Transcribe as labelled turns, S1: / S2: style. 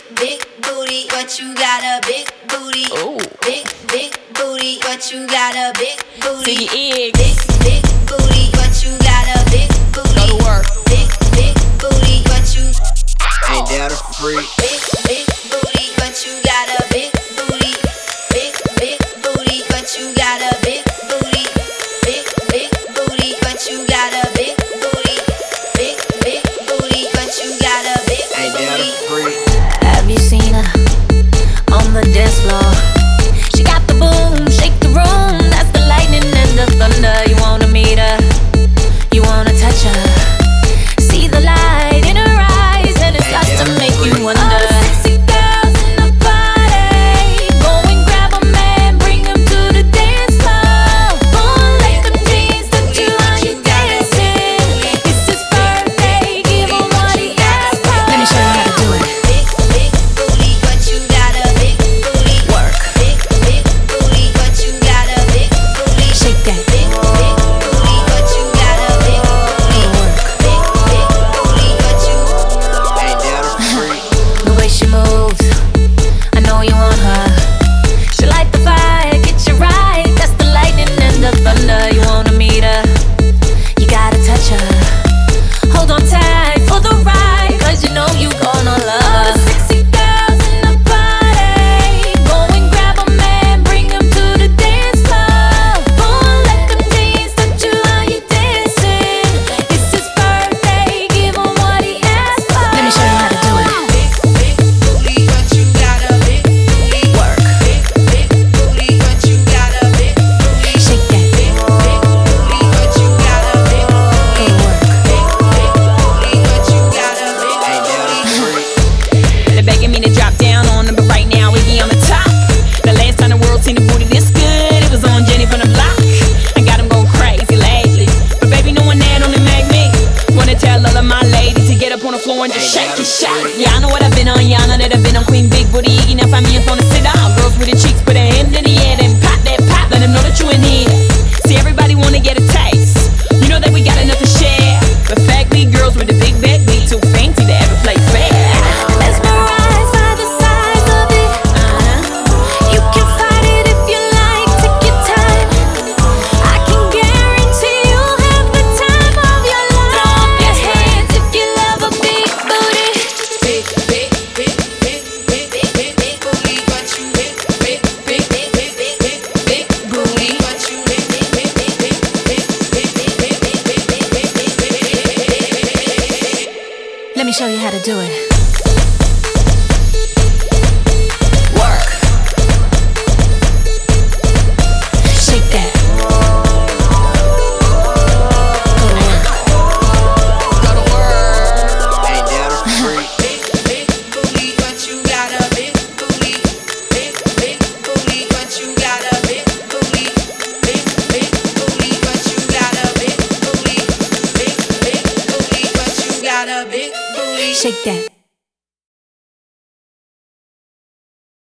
S1: big booty, but you got a big booty.
S2: Ooh.
S1: Big booty, but you got a big booty.
S2: To your eggs.
S1: Big booty, but you got a big booty.
S2: Go to work.
S1: Big booty, but you
S3: ain't that a freak?
S1: Big booty, but you got a big booty. Big booty, but you got a big booty. Big booty, but you got a big booty. Big booty, but you got a big booty.
S3: Ain't that a freak?
S4: Have you seen her on the dance floor? She got the boom, shake the room. That's the lightning and the thunder. You wanna meet her, you wanna touch her. See the light in her eyes, and it starts to make you wonder. All the sexy girls in the party, go and grab a man, bring him to the dance floor. Go and let them jeans touch you while you dancing. It's his birthday, give him what he asked for. Let me show you how to do it.
S1: Big booty, but you got a big booty.
S4: Work.
S1: Big booty, but you got a big booty.
S4: Shake that.
S1: Big booty, but you got a big booty.
S4: Work.
S1: Big booty, but you
S3: Ain't that a freak?
S4: The way she moves, I know you want her. She light the fire, get you right. That's the lightning and the thunder. You wanna meet her, you gotta touch her. Hold on tight for the ride, 'cause you know you gonna love her. All the sexy girls in the party, go and grab a man, bring him to the dance floor. Go and let them jeans touch you while you dancing. It's his birthday, give him what he asked for. Let me show you how to do it.
S1: big booty, but you got a big booty.
S4: Work.
S1: Big booty, but you got a big booty.
S4: Shake that.
S1: Big booty, but you got a big booty.
S4: Go work.
S1: Big booty, but you got a big
S3: Ain't that a
S1: booty.
S3: freak?
S2: They're begging me to drop down on them, but right now Iggy on the top. The last time the world seen a booty this good, it was on Jenny from the block. I got them going crazy lately, but baby, no one that only make me wanna tell all of my ladies to get up on the floor and just shake it, shake. Yeah, I know what I've been on, y'all know that I've been on Queen Big Booty Iggy. Now find me up on the sit down. Girls with the cheeks, put a hand in the air, then pop that pop. Let them know that you in here. See, everybody wanna get a taste. You know that we got enough to share, but fake girls with the big back be too fancy to ever play fair.
S4: Mesmerized by the size of it. You can fight it if you like. Take your time. I can guarantee you'll have the time of your life. Throw up your hands if you love a big booty.
S1: Big booty, but you big booty, but you
S4: Let me show you how to do it.
S2: Work.
S4: Shake that. Go to work.
S2: Go to work.
S3: Ain't that a freak?
S1: big booty, but you got a big booty. Big booty, but you got a big booty. Big booty, but you got a big booty. Big booty, but you got a big booty.
S4: Shake that.